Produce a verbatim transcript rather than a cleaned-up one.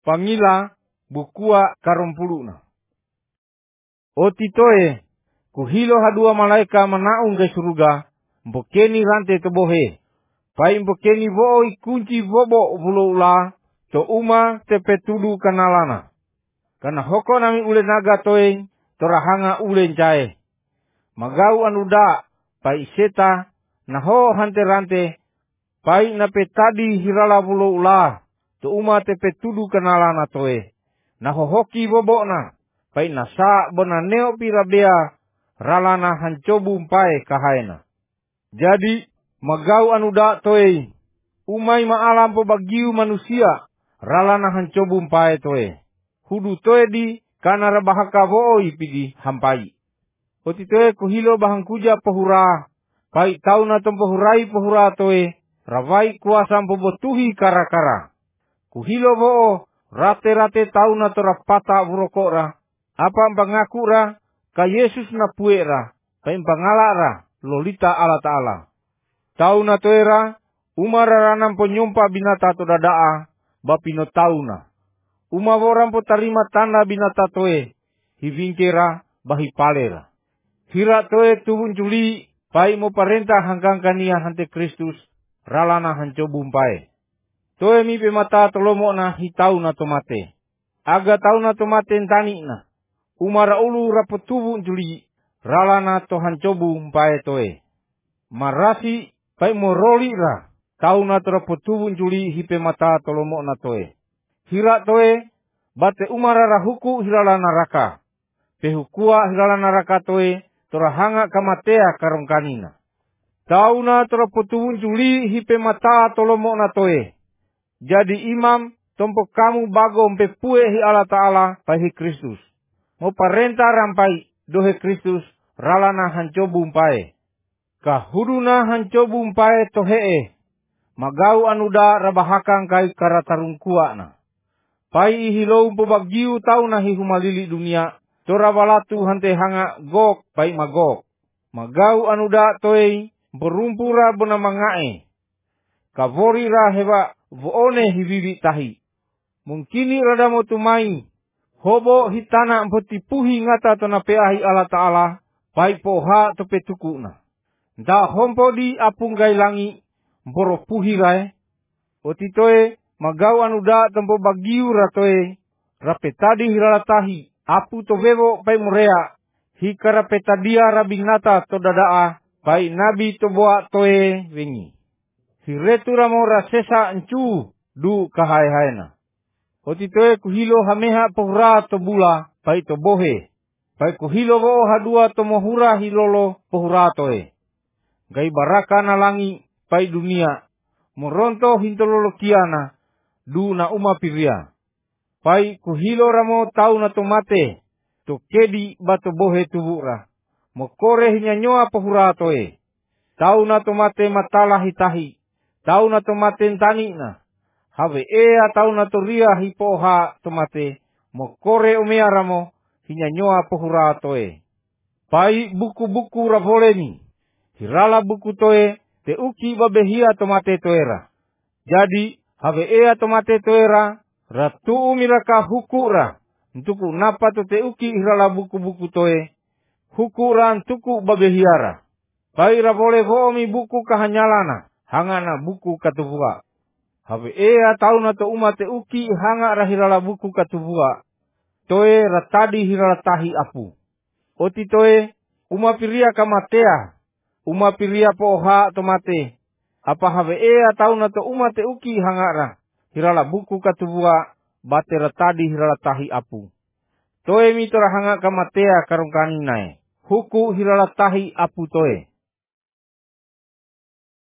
pangila bukua karompuluna. Oti toe, kuhilo hadua malaika manaung ke suruga, mbokeni rante tebohe. Pai mbokeni vo ikunci bobo bulo ula, to uma tepe tudu kanalana. Kana hoko nami ule naga toe, torahanga ule ncae. Magau anuda, pai seta, naho hante rante, pai nape tadi hirala bulo ula, to uma tepe tudu kanalana toe. Naho hoki bobo na, pai nasa bona neo pirabea, ralana hancobu mpae kahaena. Jadi, magau anuda toe, umai maalam po bagiu manusia, ralana hancobu mpae toe. Hudu toe di, kana rabahaka vooi pidi hampai. Oti toe kuhilo bahangkuja pohura, pai tau na tompohurai pohura toe, rawai kuasa mpobotuhi kara-kara. Kuhilo voo, rate-rate tau na torapata burokora, apa mpangakura, ka Yesus na puera, pai mpangalara, lolita ala ta'ala. Tau na toera, umararanan ponyompa binata to dadaa, bapino tau na. Umaworan po tarima tanda binata toe, hivingkera bahi palera. Hira toe tubun juli, pai mo parenta hanggang kania hante Kristus, ralana hancobum pae. Toe mi pemata tolomo na hitau na tomate. Aga tau na tomate entani na. Umara ulu rapotubun juli, ralana to hancobum pae toe. Marasi, pai mo roli ra, tau na rapotubun juli hipe mata tolomo na toe. Hira toe, bate umara rahuku hirala naraka. Pehukua hirala naraka toe, torahanga kamatea karongkanina. Tauna torapotubun juli hipe mata tolomo na toe. Jadi imam, tompo kamu bago mpepue hi ala ta'ala pahi Kristus. Mo parenta rampai dohe Kristus ralana hancobu mpae. Kahuduna hancobu mpae tohee. Magau anuda rabahakang kai karatarungkua na. Pai ihilou mpobagiu tau nahi humalili dunia, tora walatu hante hanga gok pai magok. Magau anuda toei, berumpura bona mangae. Kavori ra heba voone hivivi tahi. Mungkini rada motumai, hobo hitana mpotipuhi ngata tona peahi ala ta'ala, pai poha tope tukuna. Da hompo di apunggai langi, mboropuhi rae, otitoe, magau anuda tempo bagiu ratoe, rapetadi hiralatahi, apu tobevo pai murea, hika rapetadia rabinata to dadaa, pai nabi toboa toe wengi. Hiretu ramo rasesa encu, du kahai-haina. Otitoe kuhilo hameha pohura tobula, pai tobohe, pai kuhilo vo hadua tomohura hilolo pohura toe. Gai baraka na langi, pai dunia, moronto hintololo kiana, du na uma piria. Pai kuhilo ramo tau na tomate, to kedi bato bohe tubura. Mokore hinyanyoa pohura toe. Tau na tomate matala hitahi. Tau na tomate ntani na. Have ea tau na toria hipoha tomate. Mokore umea ramo hinyanyoa pohura toe. Pai buku-buku ravoleni. Hirala buku toe te uki babehia tomate toera. Jadi have ea tomate toera, ratu umiraka hukura, ntuku napa to te uki hirala buku-buku toe, hukura ntuku babehiara. Pai rabole vomi buku kahanyalana, hangana buku katubua. Have ea tauna to umate uki hanga rahirala buku katubua, toe ratadi hirala tahi apu. Oti toe, umapiria kamatea, umapiria poha tomate. Apa have ea tauna to umate uki hangara, hirala buku katubua, bate ratadi hirala tahi apu. Toe mitora hanga kamatea karungkani nae, huku hirala tahi apu toe.